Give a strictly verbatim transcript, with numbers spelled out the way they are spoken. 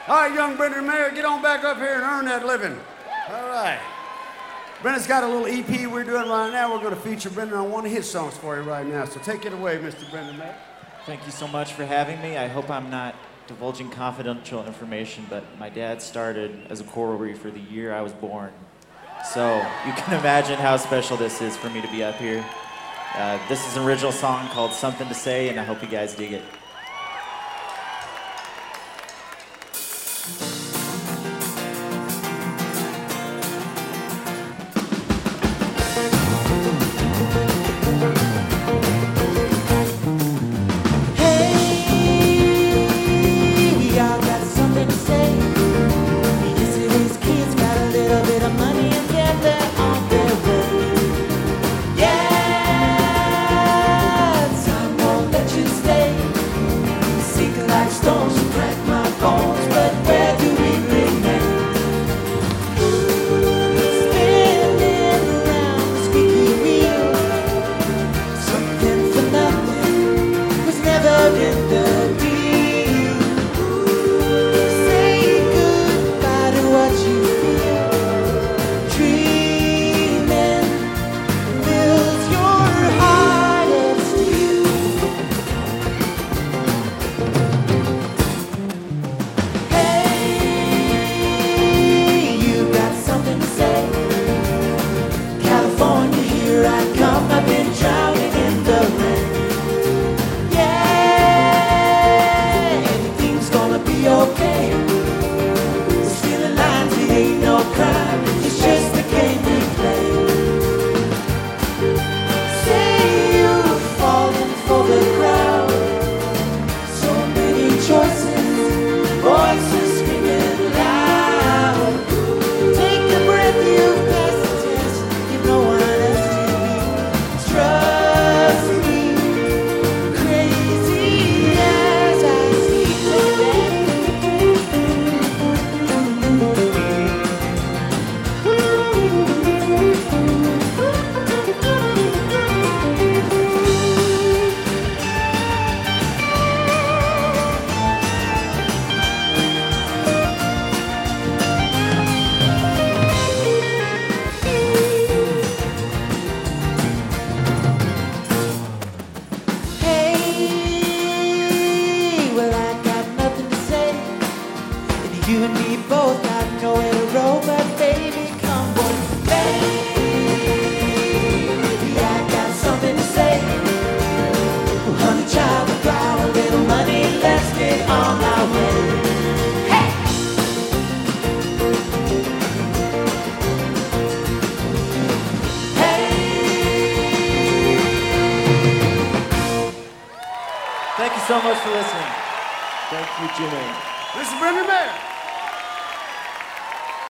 All right, young Brendan Mayer, get on back up here and earn that living. All right. Brendan's got a little E P we're doing right now. We're going to feature Brendan on one of his songs for you right now. So take it away, Mister Brendan Mayer. Thank you so much for having me. I hope I'm not divulging confidential information, but my dad started as a choral reefer the year I was born. So you can imagine how special this is for me to be up here. Uh, this is an original song called Something to Say, and I hope you guys dig it. You and me both got nowhere to roll, but baby, come with me. Baby, I got something to say. Well, honey, child, we got a little money, let's get on our way. Hey! Hey! Thank you so much for listening. Thank you, Jimmy. This is Brendan Mayer.